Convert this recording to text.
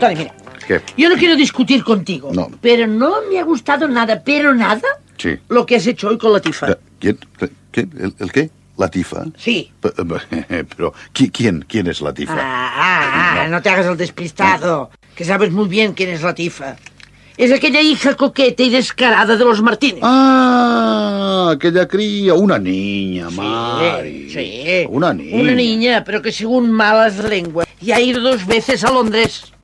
Tony, mira. ¿Qué? Yo no quiero discutir contigo. No. Pero no me ha gustado nada, pero nada, Sí. lo que has hecho hoy con Latifa. ¿Quién? ¿Qué? ¿El qué? ¿Latifa? Sí. Pero, ¿quién es Latifa? No te hagas el despistado, que sabes muy bien quién es Latifa. Es aquella hija coqueta y descarada de los Martínez. Ah, aquella cría, una niña, Mari. Sí. Una niña. Una niña, pero que según malas lenguas, y ha ido 2 veces a Londres.